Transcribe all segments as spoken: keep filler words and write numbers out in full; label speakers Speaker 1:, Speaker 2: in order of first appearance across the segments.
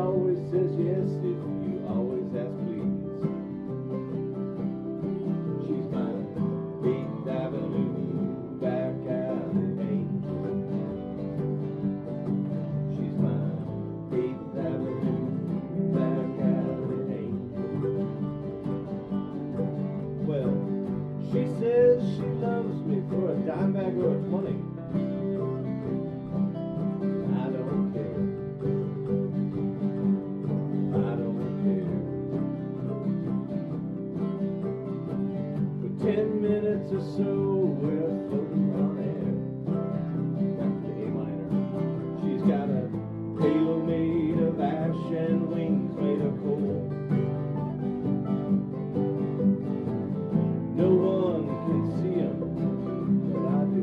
Speaker 1: always says yes if you always ask please. She's my eighth Avenue back alley angel. She's my eighth Avenue back alley angel. Well, she says she loves me for a dime bag or a twenty. I don't care. I don't care. For ten minutes or so, we're floating on air. Back to A minor. She's got a halo made of ash and wings made of coal. No one can see them, but I do.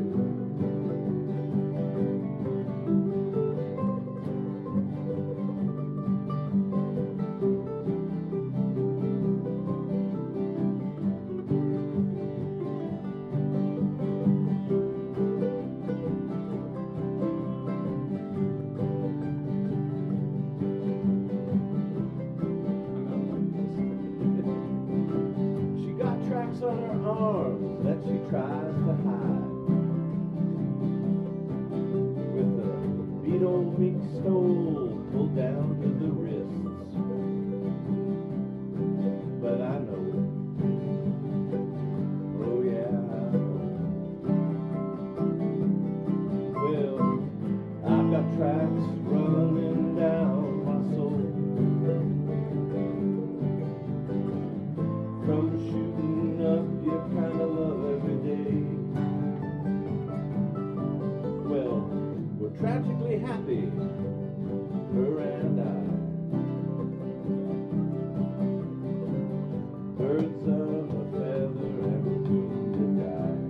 Speaker 1: She got tracks on her arms that she tries to hide with a beetle mink stole pulled down to the wrists. But I know, oh yeah, I know. Well, I've got tracks running down my soul from shooting up your kind of love every day. Well, we're tragically happy, her and I. Birds of a feather and we're doomed to die.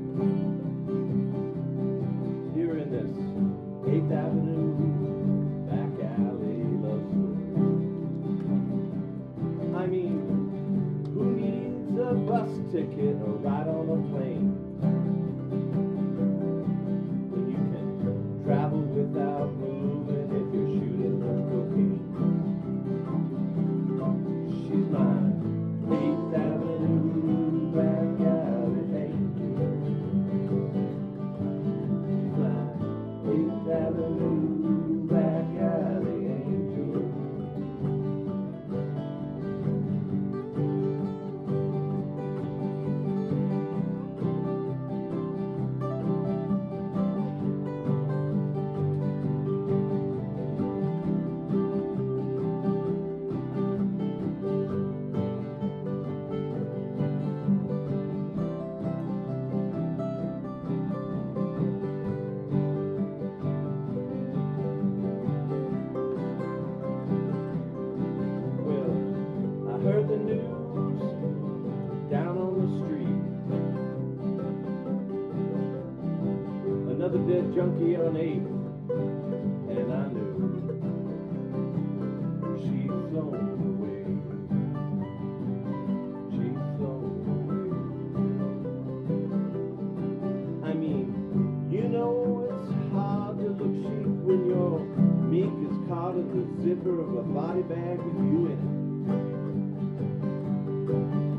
Speaker 1: Here in this eighth Avenue back alley love story. I mean, who needs a bus ticket or ride on a plane when you can travel without moving if you're shooting cocaine? She's my eighth Avenue back alley angel. She's my eighth Avenue back alley angel. I heard the news down on the street. Another dead junkie on eighth, and I knew she'd flown away. She'd flown away. I mean, you know it's hard to look chic when your meek is caught in the zipper of a body bag with you in it.